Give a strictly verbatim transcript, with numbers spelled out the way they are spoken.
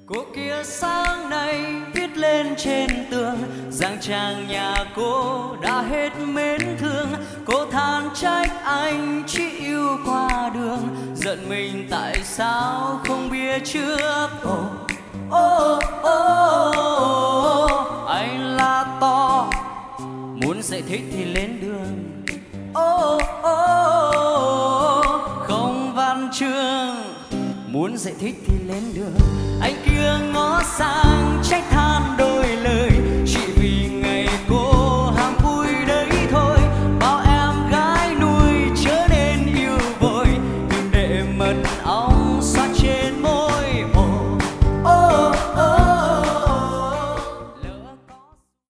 Cô kia sáng nay viết lên trên tường rằng chàng nhà cô đã hết mến thương. Cô than trách anh chỉ yêu qua đường, giận mình tại sao không biết trước. Ô ô ô anh la to muốn giải thích thì lên đường. Ô ô không văn chương muốn giải thích thì lên đường. Anh kia ngó xa